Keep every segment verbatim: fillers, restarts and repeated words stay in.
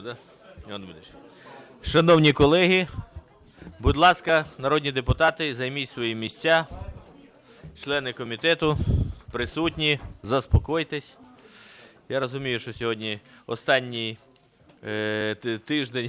да? Іван Дмитрович. Шановні колеги, будь ласка, народні депутати, займіть свої місця. Члени комітету, присутні, заспокойтесь. Я розумію, що сьогодні останній е, тиждень.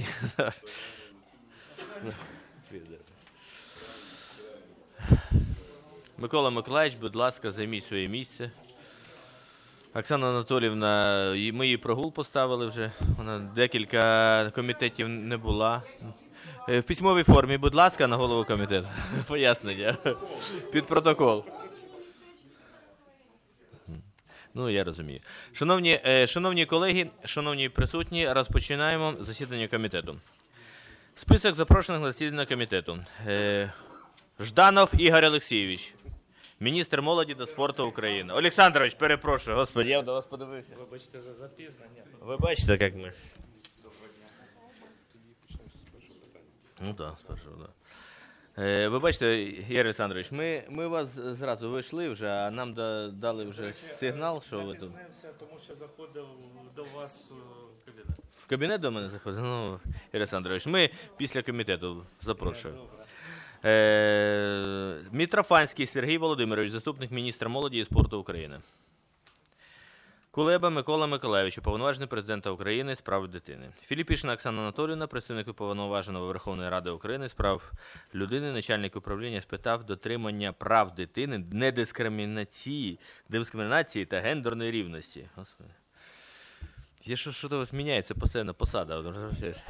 Микола Миколаївич, будь ласка, займіть своє місце. Оксана Анатоліївна, ми її прогул поставили вже. Вона декілька комітетів не була. В письмовій формі, будь ласка, на голову комітету. Пояснення. Під протокол. Ну, я розумію. Шановні, шановні колеги, шановні присутні, розпочинаємо засідання комітету. Список запрошених на засідання комітету. Жданов Ігор Олексійович, міністр молоді та спорту України. Олександрович, перепрошую, господи, я до вас подивився. Вибачте за запізнення. Ви бачите, як ми? Доброго дня. Тоді почнемо з першого питання. Ну так, з першого, так. Е, ви бачите, Ігор Олександрович, ми, ми вас зразу вийшли вже, а нам да, дали вже речі, сигнал, що ви тут. Запізнився, тому що заходив до вас в кабінет. В кабінет до мене заходив? Ну, Ігор Олександрович, ми після комітету запрошуємо. Е, Митрофанський Сергій Володимирович, заступник міністра молоді і спорту України. Кулеба Микола Миколайович, уповноважений президента України з прав дитини. Філіпішина Оксана Анатоліївна, представник уповноваженого Верховної Ради України з прав людини, начальник управління з питань дотримання прав дитини, недискримінації, дискримінації та гендерної рівності. Господи. Я що, що-то зміняється постійно посада. Вот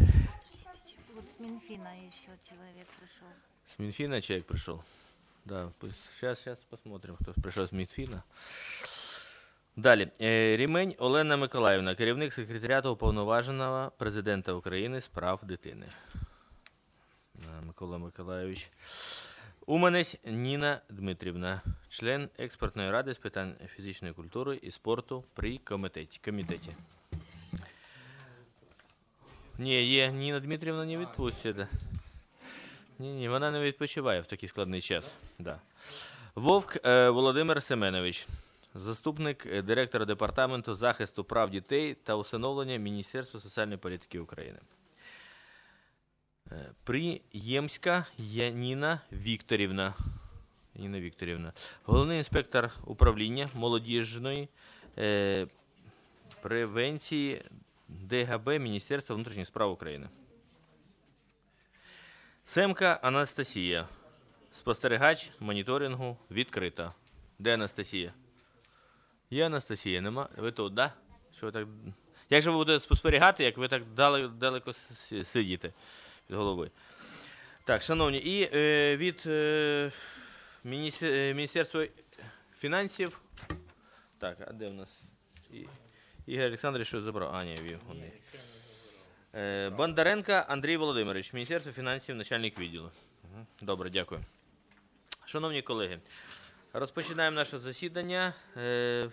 с Минфина еще человек пришел. С Минфина человек пришел? Да, сейчас, сейчас посмотрим, кто пришел с Минфина. Далі. Рімень Олена Миколаївна, керівник секретаріату уповноваженого президента України з прав дитини. Микола Миколайович. Уманець Ніна Дмитрівна, член експертної ради з питань фізичної культури і спорту при комітеті. комітеті. Ні, є, Ніна Дмитрівна не відпуститься. Ні, ні, вона не відпочиває в такий складний час. Да. Вовк е, Володимир Семенович, заступник директора Департаменту захисту прав дітей та усиновлення Міністерства соціальної політики України. Приємська Яніна Вікторівна, Яніна Вікторівна, головний інспектор управління молодіжної е, превенції ДГБ Міністерства внутрішніх справ України. Семка Анастасія, спостерігач моніторингу «Відкрита». Де Анастасія? Є Анастасія, нема? Ви тут, да? Що ви так... Як же ви будете спостерігати, як ви так далеко, далеко сидіте під головою? Так, шановні, і е, від е, Міністерства фінансів... Так, а де в нас? І, Ігор Олександрович що забрав? А, ні, він. Е, Бондаренко Андрій Володимирович, Міністерство фінансів, начальник відділу. Добре, дякую. Шановні колеги, розпочинаємо наше засідання. Е,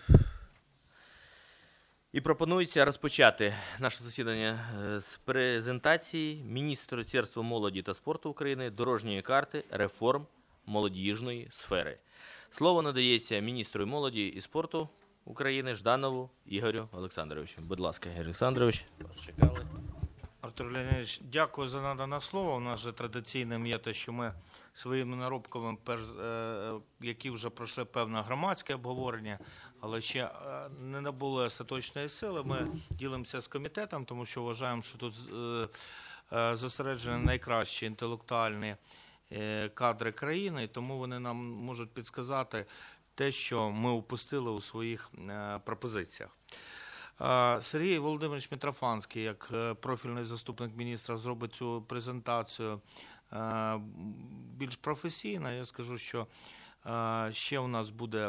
і пропонується розпочати наше засідання з презентації Міністерства молоді та спорту України дорожньої карти реформ молодіжної сфери. Слово надається міністру молоді і спорту України Жданову Ігорю Олександровичу. Будь ласка, Ігор Олександрович, вас чекали. Артур Леонідович, дякую за надане слово. У нас же традиційним є те, що ми своїми наробками, які вже пройшли певне громадське обговорення, але ще не набули остаточної сили, ми ділимося з комітетом, тому що вважаємо, що тут зосереджені найкращі інтелектуальні кадри країни, і тому вони нам можуть підсказати те, що ми упустили у своїх пропозиціях. Сергій Володимирович Митрофанський, як профільний заступник міністра, зробить цю презентацію більш професійно. Я скажу, що ще у нас буде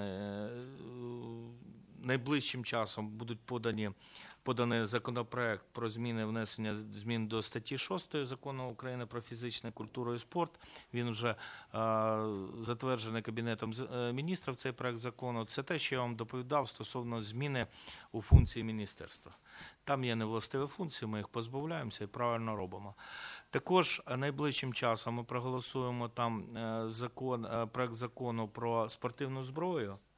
найближчим часом будуть подані поданий законопроект про зміни внесення змін до статті шостої Закону України про фізичну культуру і спорт. Він вже е, затверджений Кабінетом міністрів, цей проект закону. Це те, що я вам доповідав стосовно зміни у функції міністерства. Там є невластиві функції, ми їх позбавляємося і правильно робимо. Також найближчим часом ми проголосуємо там закон, проект закону про спортивну зброю.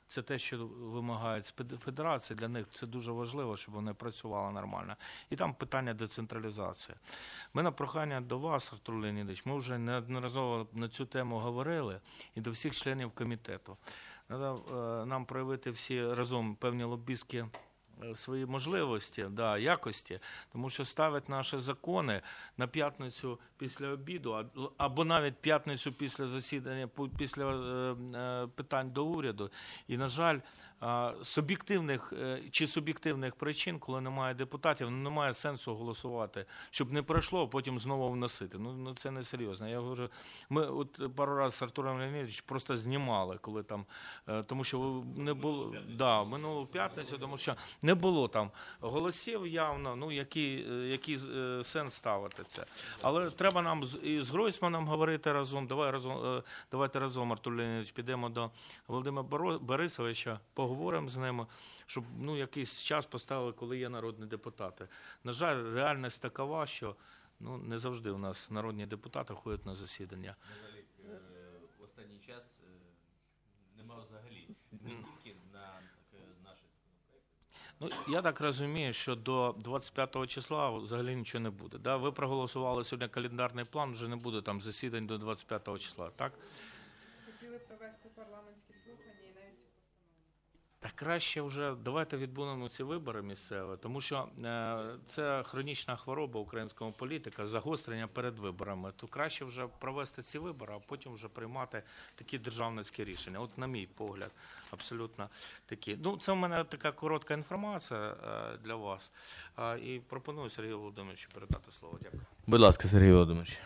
це те, що вимагають з федерації, для них це дуже важливо, щоб вони працювали нормально. І там питання децентралізації. Ми на прохання до вас, Артур Леонідович, ми вже неодноразово на цю тему говорили, і до всіх членів комітету. Треба нам проявити всі разом певні лобістські свої можливості, да, якості, тому що ставить наші закони на п'ятницю після обіду, або навіть п'ятницю після засідання, після е, питань до уряду. І, на жаль, з об'єктивних чи суб'єктивних причин, коли немає депутатів, немає сенсу голосувати, щоб не пройшло, а потім знову вносити. Ну, ну це не серйозно. Я говорю, ми от пару разів з Артуром Леонідовичем просто знімали, коли там, тому що не було, да, минулу п'ятницю, тому що не було там голосів явно, ну, який, який сенс ставити це. Але треба нам і з Гройсманом говорити разом, давай разом, давайте разом, Артур Леонідович, підемо до Володимира Борисовича, поговоримо з ними, щоб ну, якийсь час поставили, коли є народні депутати. На жаль, реальність такова, що ну, не завжди у нас народні депутати ходять на засідання. Взагалі, в останній час немає взагалі, не тільки на наші законопроекти. Ну, я так розумію, що до двадцять п'ятого числа взагалі нічого не буде. Да? Ви проголосували сьогодні календарний план, вже не буде там засідань до двадцять п'ятого числа, так? Хотіли провести парламентські слухання і навіть цю постанову. Та краще вже давайте відбудемо ці вибори місцеві, тому що е, це хронічна хвороба українського політика, загострення перед виборами. То краще вже провести ці вибори, а потім вже приймати такі державницькі рішення. От на мій погляд, абсолютно такі. Ну, це в мене така коротка інформація е, для вас. Е, і пропоную Сергію Володимировичу передати слово. Дякую. Будь ласка, Сергій Володимирович.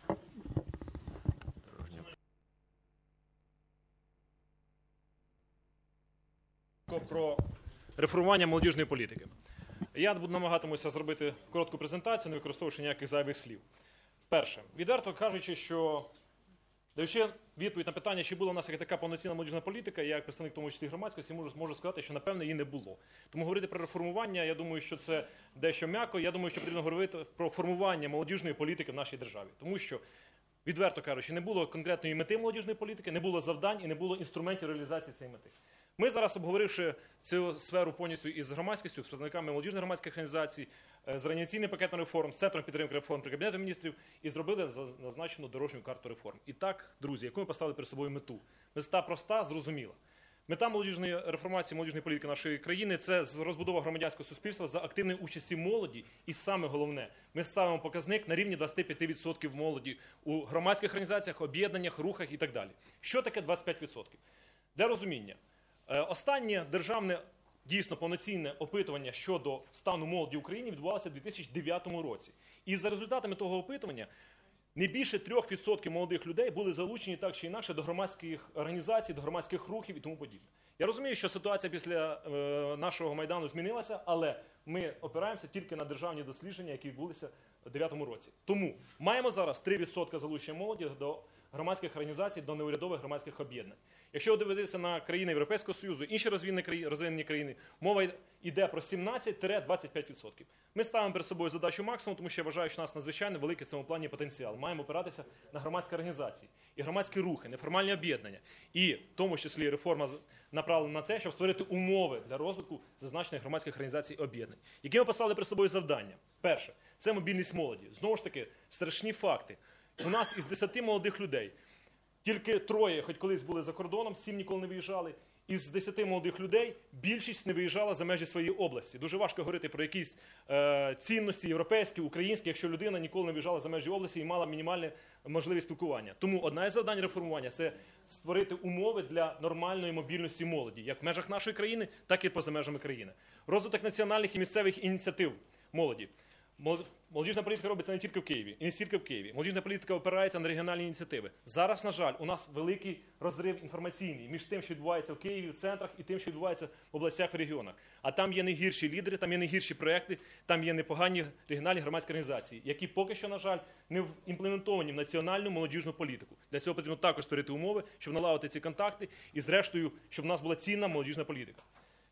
Про реформування молодіжної політики. Я буду намагатимуся зробити коротку презентацію, не використовуючи ніяких зайвих слів. Перше, відверто кажучи, що даючи відповідь на питання, чи була у нас така повноцінна молодіжна політика, я як представник в тому числі громадськості можу, можу сказати, що напевно її не було. Тому говорити про реформування, я думаю, що це дещо м'яко. Я думаю, що потрібно говорити про формування молодіжної політики в нашій державі. Тому що, відверто кажучи, не було конкретної мети молодіжної політики, не було завдань і не було інструментів реалізації цієї мети. Ми зараз, обговоривши цю сферу повністю із громадськістю, з представниками молодіжних громадських організацій, з організаційним пакетом реформ, з Центром підтримки реформ при Кабінету міністрів і зробили зазначену дорожню карту реформ. І так, друзі, яку ми поставили перед собою мету? Мета проста, зрозуміла. Мета молодіжної реформації, молодіжної політики нашої країни – це розбудова громадянського суспільства за активної участі молоді. І саме головне, ми ставимо показник на рівні двадцять п'ять відсотків молоді у громадських організаціях, об'єднаннях, рухах і так далі. Що таке двадцять п'ять відсотків? Для розуміння. Останнє державне, дійсно повноцінне опитування щодо стану молоді в Україні відбувалося в дві тисячі дев'ятому році. І за результатами того опитування не більше трьох відсотків молодих людей були залучені так чи інакше до громадських організацій, до громадських рухів і тому подібне. Я розумію, що ситуація після е, нашого Майдану змінилася, але ми опираємося тільки на державні дослідження, які відбулися в дев'ятому році. Тому маємо зараз три відсотки залучення молоді до громадських організацій, до неурядових громадських об'єднань. Якщо дивитися на країни Європейського Союзу, інші розвинені країни, мова йде про сімнадцять - двадцять п'ять відсотків. Ми ставимо перед собою задачу максимум, тому що я вважаю, що у нас надзвичайно великий в цьому плані потенціал. Маємо опиратися на громадські організації і громадські рухи, неформальні об'єднання. І в тому числі реформа направлена на те, щоб створити умови для розвитку зазначених громадських організацій і об'єднань. Які ми поставили перед собою завдання? Перше – це мобільність молоді. Знову ж таки, страшні факти. У нас із десяти молодих людей тільки троє, хоч колись були за кордоном, сім ніколи не виїжджали. Із десяти молодих людей більшість не виїжджала за межі своєї області. Дуже важко говорити про якісь е, цінності європейські, українські, якщо людина ніколи не виїжджала за межі області і мала мінімальну можливість спілкування. Тому одна із завдань реформування – це створити умови для нормальної мобільності молоді, як в межах нашої країни, так і поза межами країни. Розвиток національних і місцевих ініціатив молоді. Молодіжна політика робиться не тільки в Києві, і не тільки в Києві. Молодіжна політика опирається на регіональні ініціативи. Зараз, на жаль, у нас великий розрив інформаційний між тим, що відбувається в Києві, в центрах, і тим, що відбувається в областях, в регіонах. А там є не гірші лідери, там є не гірші проекти, там є непогані регіональні громадські організації, які поки що, на жаль, не імплементовані в національну молодіжну політику. Для цього потрібно також створити умови, щоб налагодити ці контакти і, зрештою, щоб в нас була цінна молодіжна політика.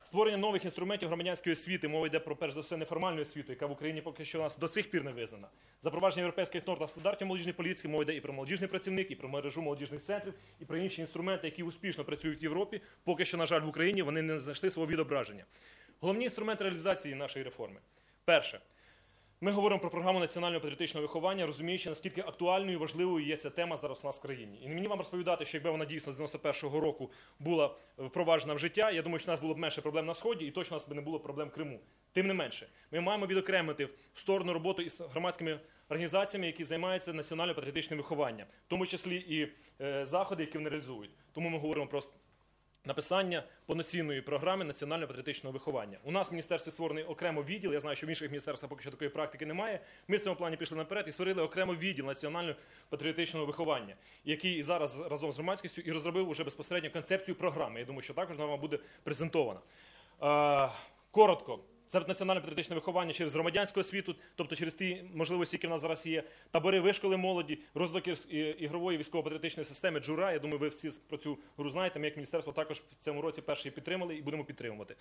Створення нових інструментів громадянської освіти, мова йде про, перш за все, неформальну освіту, яка в Україні поки що у нас до сих пір не визнана. Запровадження європейських норм та стандартів молодіжної політики, мова йде і про молодіжний працівник, і про мережу молодіжних центрів, і про інші інструменти, які успішно працюють в Європі. Поки що, на жаль, в Україні вони не знайшли свого відображення. Головні інструменти реалізації нашої реформи. Перше. Ми говоримо про програму національного патріотичного виховання, розуміючи, наскільки актуальною і важливою є ця тема зараз у нас в країні. І не мені вам розповідати, що якби вона дійсно з дев'яносто першого року була впроваджена в життя, я думаю, що у нас було б менше проблем на Сході і точно у нас би не було проблем в Криму. Тим не менше, ми маємо відокремити в сторону роботу із громадськими організаціями, які займаються національно-патріотичним вихованням, в тому числі і е, заходи, які вони реалізують. Тому ми говоримо про написання повноцінної програми національно-патріотичного виховання. У нас в міністерстві створений окремо відділ, я знаю, що в інших міністерствах поки що такої практики немає. Ми в цьому плані пішли наперед і створили окремо відділ національно-патріотичного виховання, який і зараз разом з громадськістю і розробив уже безпосередньо концепцію програми. Я думаю, що також вона вам буде презентована. Е, коротко. Це національно-патріотичне виховання через громадянську освіту, тобто через ті можливості, які в нас зараз є, табори вишколи молоді, розвиток ігрової військово-патріотичної системи «Джура». Я думаю, ви всі про цю гру знаєте. Ми як міністерство також в цьому році перший підтримали і будемо підтримувати.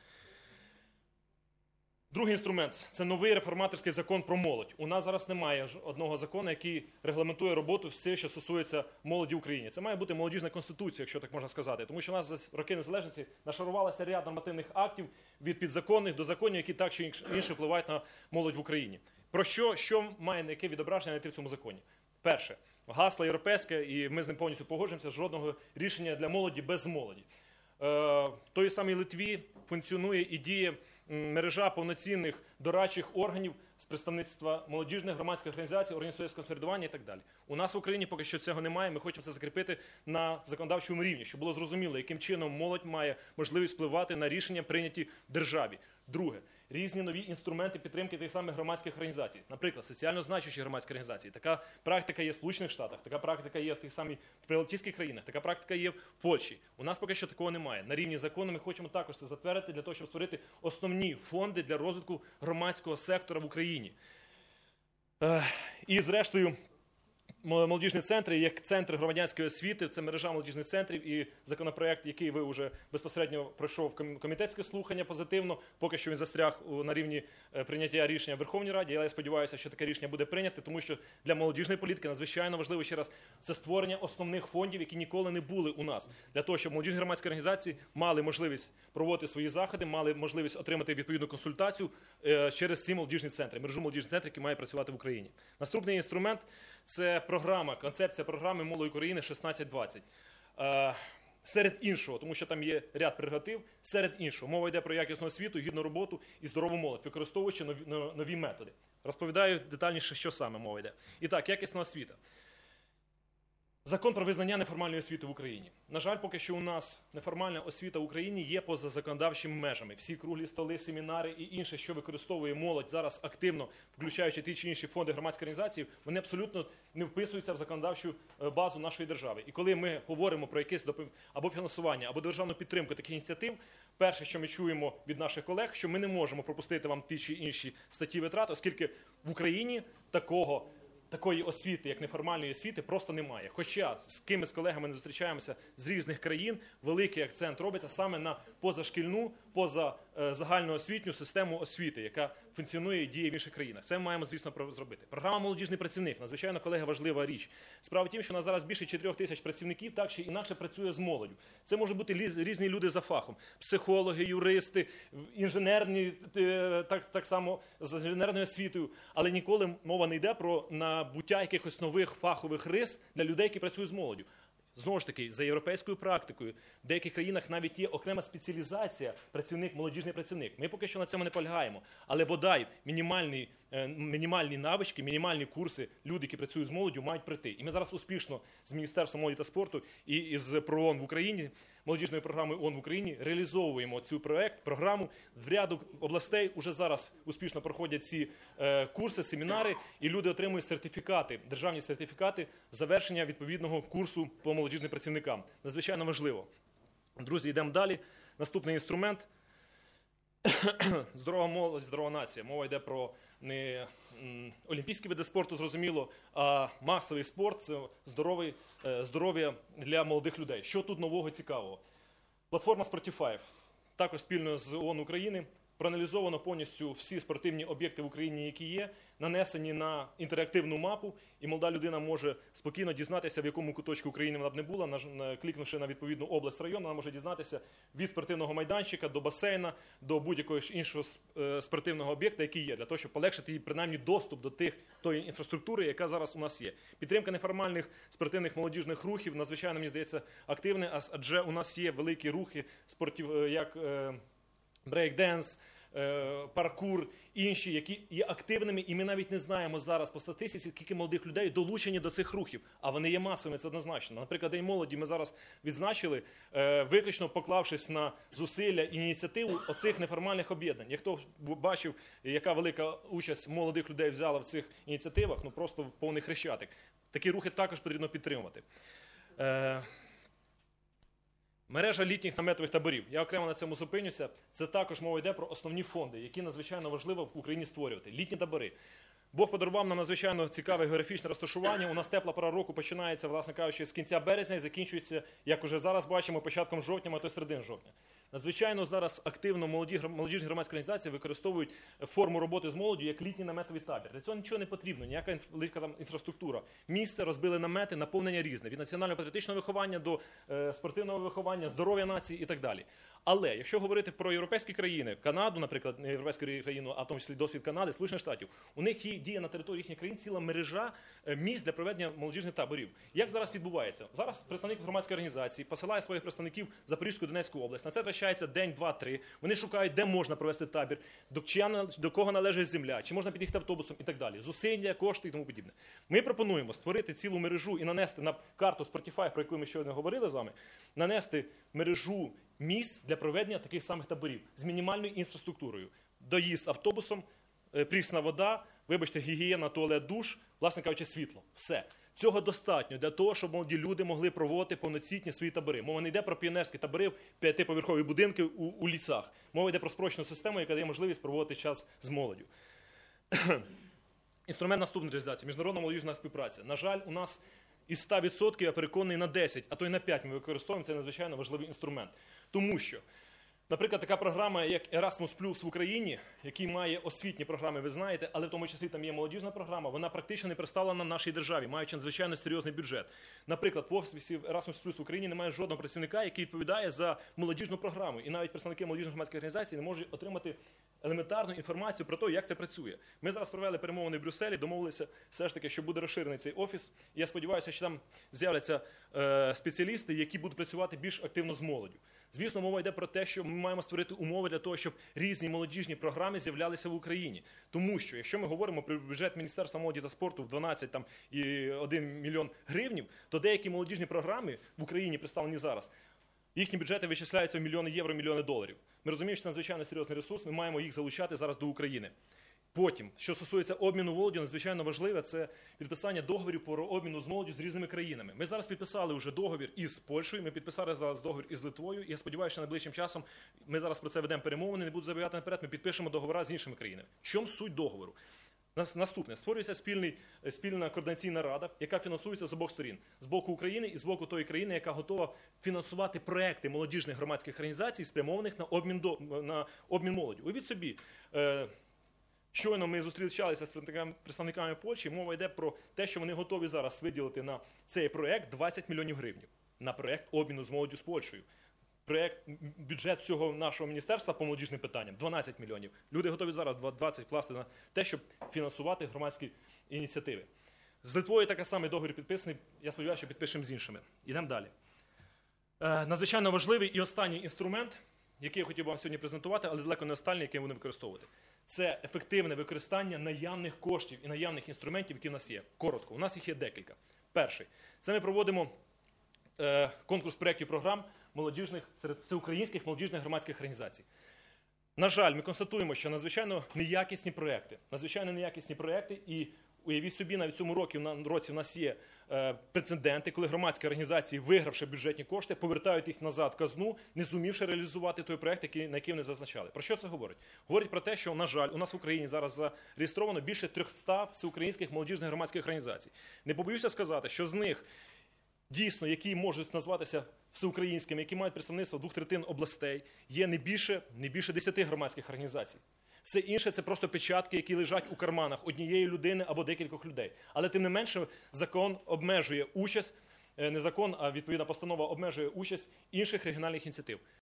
Другий інструмент – це новий реформаторський закон про молодь. У нас зараз немає одного закону, який регламентує роботу все, що стосується молоді в Україні. Це має бути молодіжна конституція, якщо так можна сказати. Тому що у нас за роки незалежності нашарувалося ряд нормативних актів від підзаконних до законів, які так чи інше впливають на молодь в Україні. Про що, що має яке відображення знайти в цьому законі? Перше. Гасло європейське, і ми з ним повністю погоджуємося, жодного рішення для молоді без молоді. Е, в той самій Литві функціонує і діє мережа повноцінних дорадчих органів з представництва молодіжних громадських організацій, органів суддівського самоврядування і так далі. У нас в Україні поки що цього немає, ми хочемо це закріпити на законодавчому рівні, щоб було зрозуміло, яким чином молодь має можливість впливати на рішення, прийняті в державі. Друге. Різні нові інструменти підтримки тих самих громадських організацій. Наприклад, соціально значущі громадські організації. Така практика є в Сполучених Штатах, така практика є в тих самих прибалтійських країнах, така практика є в Польщі. У нас поки що такого немає. На рівні закону ми хочемо також це затвердити для того, щоб створити основні фонди для розвитку громадського сектора в Україні. І зрештою, молодіжні центри, як центри громадянської освіти, це мережа молодіжних центрів і законопроект, який ви вже безпосередньо пройшов комітетське слухання позитивно, поки що він застряг на рівні прийняття рішення в Верховній Раді, але я сподіваюся, що таке рішення буде прийнято, тому що для молодіжної політики надзвичайно важливо ще раз це створення основних фондів, які ніколи не були у нас, для того, щоб молодіжні громадські організації мали можливість проводити свої заходи, мали можливість отримати відповідну консультацію через ці молодіжні центри, мережу молодіжних центрів, які мають працювати в Україні. Наступний інструмент – це програма, концепція програми «Молодь України шістнадцять двадцять». Е, серед іншого, тому що там є ряд прерогатив, серед іншого, мова йде про якісну освіту, гідну роботу і здорову молодь, використовуючи нові, нові методи. Розповідаю детальніше, що саме мова йде. І так, якісна освіта. Закон про визнання неформальної освіти в Україні. На жаль, поки що у нас неформальна освіта в Україні є поза законодавчими межами. Всі круглі столи, семінари і інше, що використовує молодь зараз активно, включаючи ті чи інші фонди громадських організацій, вони абсолютно не вписуються в законодавчу базу нашої держави. І коли ми говоримо про якесь або фінансування, або державну підтримку таких ініціатив, перше, що ми чуємо від наших колег, що ми не можемо пропустити вам ті чи інші статті витрат, оскільки в Україні такого такої освіти, як неформальної освіти, просто немає. Хоча з ким з колегами не зустрічаємося з різних країн, великий акцент робиться саме на позашкільну, позагальноосвітню систему освіти, яка функціонує і діє в інших країнах. Це ми маємо, звісно, зробити. Програма «Молодіжний працівник» – надзвичайно, колеги, важлива річ. Справа в тім, що у нас зараз більше чотирьох тисяч працівників так чи інакше працює з молоддю. Це можуть бути різні люди за фахом. Психологи, юристи, інженерні, так, так само з інженерною освітою. Але ніколи мова не йде про набуття якихось нових фахових рис для людей, які працюють з молоддю. Знову ж таки, за європейською практикою, в деяких країнах навіть є окрема спеціалізація працівник, молодіжний працівник. Ми поки що на цьому не полягаємо. Але бодай мінімальні, мінімальні навички, мінімальні курси люди, які працюють з молоддю, мають прийти. І ми зараз успішно з Міністерством молоді та спорту і з ПРООН в Україні, молодіжною програмою ООН в Україні, реалізовуємо цю проект, програму. В ряду областей уже зараз успішно проходять ці е, курси, семінари, і люди отримують сертифікати, державні сертифікати завершення відповідного курсу по молодіжним працівникам. Надзвичайно важливо. Друзі, йдемо далі. Наступний інструмент – здорова молодь, здорова нація. Мова йде про не олімпійські види спорту, зрозуміло, а масовий спорт – це здоровий, здоров'я для молодих людей. Що тут нового і цікавого? Платформа Sportify. також спільно з ООН України проаналізовано повністю всі спортивні об'єкти в Україні, які є, нанесені на інтерактивну мапу, і молода людина може спокійно дізнатися, в якому куточку України вона б не була, наж- клікнувши на відповідну область, район, вона може дізнатися від спортивного майданчика до басейна, до будь-якого ж іншого е, спортивного об'єкта, який є, для того, щоб полегшити їй принаймні доступ до тих, тої інфраструктури, яка зараз у нас є. Підтримка неформальних спортивних молодіжних рухів надзвичайно, мені здається, активна, адже у нас є великі рухи спортів, е, як е, брейк-денс, е, паркур, інші, які є активними, і ми навіть не знаємо зараз по статистиці, скільки молодих людей долучені до цих рухів, а вони є масовими, це однозначно. Наприклад, День молоді ми зараз відзначили, е, виключно поклавшись на зусилля і ініціативу оцих неформальних об'єднань. Як хто бачив, яка велика участь молодих людей взяла в цих ініціативах, ну просто повний хрещатик. Такі рухи також потрібно підтримувати. Е, Мережа літніх наметових таборів. Я окремо на цьому зупинюся. Це також мова йде про основні фонди, які надзвичайно важливо в Україні створювати. Літні табори. Бог подарував нам надзвичайно цікаве географічне розташування. У нас тепла пора року починається, власне кажучи, з кінця березня і закінчується, як уже зараз бачимо, початком жовтня, а то й середин жовтня. Надзвичайно зараз активно молоді, молодіжні громадські організації використовують форму роботи з молоддю як літній наметовий табір. Для цього нічого не потрібно, ніяка велика там інфраструктура. Місце, розбили намети, наповнення різне. Від національно-патріотичного виховання до е, спортивного виховання, здоров'я нації і так далі. Але якщо говорити про європейські країни, Канаду, наприклад, не європейську країну, а в тому числі досвід Канади, Сполучених Штатів, у них є, діє на території їхніх країн ціла мережа е, місць для проведення молодіжних таборів. Як зараз відбувається? Зараз представник громадської організації посилає своїх представників в Запорізьку, Донецьку область. На це втрачається день, два, три. Вони шукають, де можна провести табір, до, чия, до кого належить земля, чи можна під'їхати автобусом і так далі. Зусилля, кошти і тому подібне. Ми пропонуємо створити цілу мережу і нанести на карту Spotify, про яку ми щойно говорили з вами, нанести мережу місць для проведення таких самих таборів з мінімальною інфраструктурою. Доїзд автобусом, прісна вода, вибачте, гігієна, туалет, душ, власне кажучи, світло. Все. Цього достатньо для того, щоб молоді люди могли проводити повноцінні свої табори. Мова не йде про піонерські табори, п'ятиповерхові будинки у, у лісах. Мова йде про спрощену систему, яка дає можливість проводити час з молоддю. Інструмент наступної реалізації – міжнародна молодіжна співпраця. На жаль, у нас із ста відсотків, я переконаний, на десять, а то й на п'ять ми використовуємо цей надзвичайно важливий інструмент. Тому що, наприклад, така програма, як Erasmus Plus в Україні, який має освітні програми, ви знаєте, але в тому числі там є молодіжна програма, вона практично не представлена в нашій державі, маючи надзвичайно серйозний бюджет. Наприклад, в офісі Erasmus Plus в Україні немає жодного працівника, який відповідає за молодіжну програму. І навіть представники молодіжних громадських організацій не можуть отримати елементарну інформацію про те, як це працює. Ми зараз провели перемовини в Брюсселі, домовилися все ж таки, що буде розширений цей офіс. І я сподіваюся, що там з'являться е, спеціалісти, які будуть працювати більш активно з молоддю. Звісно, мова йде про те, що ми маємо створити умови для того, щоб різні молодіжні програми з'являлися в Україні. Тому що, якщо ми говоримо про бюджет Міністерства молоді та спорту в дванадцять там, і один мільйон гривнів, то деякі молодіжні програми в Україні представлені зараз, їхні бюджети вичисляються в мільйони євро, мільйони доларів. Ми розуміємо, що це надзвичайно серйозний ресурс, ми маємо їх залучати зараз до України. Потім, що стосується обміну молоді, надзвичайно важливе, це підписання договорів про обміну з молоддю з різними країнами. Ми зараз підписали вже договір із Польщею, ми підписали зараз договір із Литвою, і я сподіваюся, що найближчим часом, ми зараз про це ведемо перемовини, не буду забігати наперед, ми підпишемо договори з іншими країнами. В чому суть договору? Наступне. Створюється спільний, спільна координаційна рада, яка фінансується з обох сторін. З боку України і з боку тої країни, яка готова фінансувати проекти молодіжних громадських організацій, спрямованих на обмін, до, на обмін молоді. Уявіть собі, е, щойно ми зустрічалися з представниками Польщі, мова йде про те, що вони готові зараз виділити на цей проект двадцять мільйонів гривень. На проект обміну з молоддю з Польщею. Проєкт, бюджет всього нашого міністерства по молодіжним питанням – дванадцять мільйонів. Люди готові зараз двадцять вкласти на те, щоб фінансувати громадські ініціативи. З Литвою такий самий договір підписаний, я сподіваюся, що підпишемо з іншими. Йдемо далі. Е, надзвичайно важливий і останній інструмент, який я хотів вам сьогодні презентувати, але далеко не останній, який ми будемо використовувати. Це ефективне використання наявних коштів і наявних інструментів, які в нас є. Коротко, у нас їх є декілька. Перший. Це ми проводимо е, конкурс проєктів програм молодіжних, серед всеукраїнських молодіжних громадських організацій. На жаль, ми констатуємо, що надзвичайно неякісні проєкти, надзвичайно неякісні проєкти, і уявіть собі, навіть в цьому році, на році в нас є е, прецеденти, коли громадські організації, вигравши бюджетні кошти, повертають їх назад в казну, не зумівши реалізувати той проєкт, який, на який вони зазначали. Про що це говорить? Говорить про те, що, на жаль, у нас в Україні зараз зареєстровано більше трьохсот всеукраїнських молодіжних громадських організацій. Не побоюся сказати, що з них дійсно, які можуть назватися всеукраїнськими, які мають представництво двох третин областей, є не більше, не більше десяти громадських організацій. Все інше – це просто печатки, які лежать у карманах однієї людини або декількох людей. Але тим не менше закон обмежує участь, не закон, а відповідна постанова обмежує участь інших регіональних ініціатив.